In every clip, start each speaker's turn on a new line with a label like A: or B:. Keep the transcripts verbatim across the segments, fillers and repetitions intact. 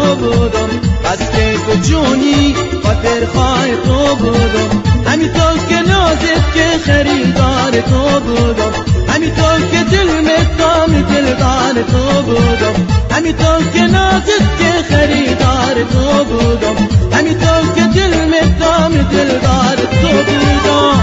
A: تو بودم، بس که تو جونی خاطر خواه تو بودم. همینطور که نازت که خریدار تو بودم، همینطور که دل مدام دلدار تو بودم، همینطور که نازت که خریدار تو بودم، همینطور که دل مدام دلدار تو بودم.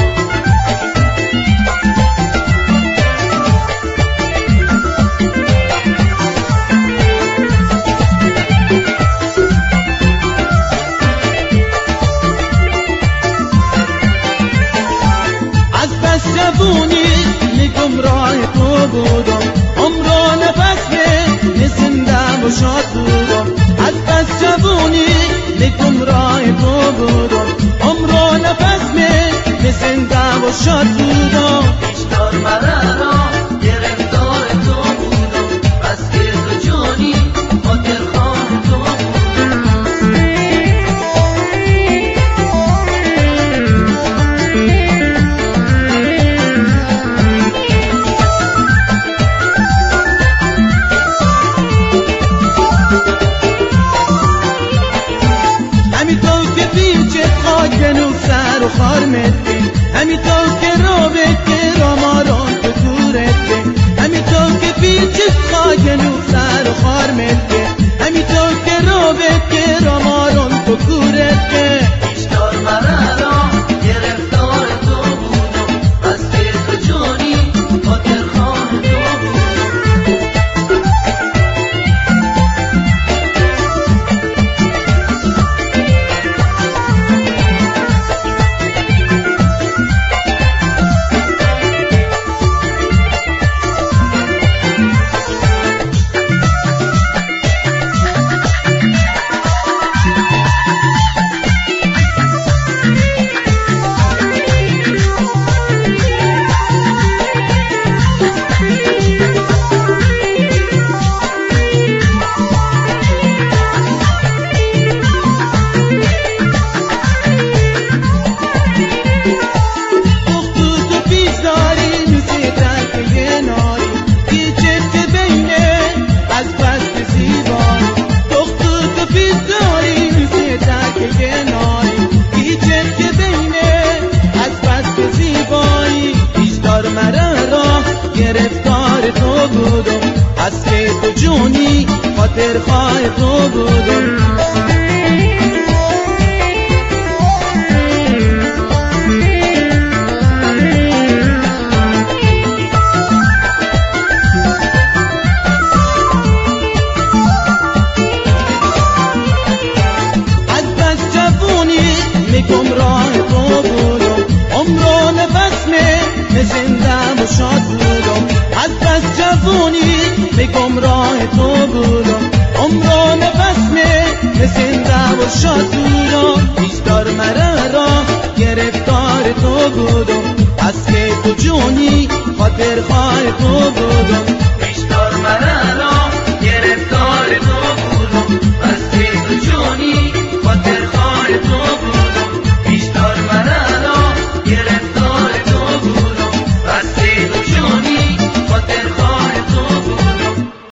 A: جوونی میگم راه تو بودم، عمر و نفس می زنده و شاد بودم. از بس جوونی میگم راه تو بودم، عمر و نفس می زنده و شاد بودم.
B: بیشتر مرا گرفتار تو بودم، بس که تو جونی خاطر خواه تو بودم.
A: گنو سر و خار مدی، همینطور که روبه که راماران تو کورده، همینطور که پیچت خواه گنو سر و خار مدی، همینطور که روبه که راماران تو کورده.
B: بیشتر مرا گرفتار تو بودم، بس که تو جونی خاطر خواه تو بودم. گرفتار تو بودم، از که تو جونی خاطر خواه تو بودم. از بس جوونی میگم راه تو بودم، عمر و نفس می زنده و شاد بودم. از بس جوونی میگم راه تو بودم، عمر و نفس می زنده و شاد بودم. بیشتر مرا را گرفتار تو بودم، از که تو جونی خاطر خواه تو بودم. بیشتر مرا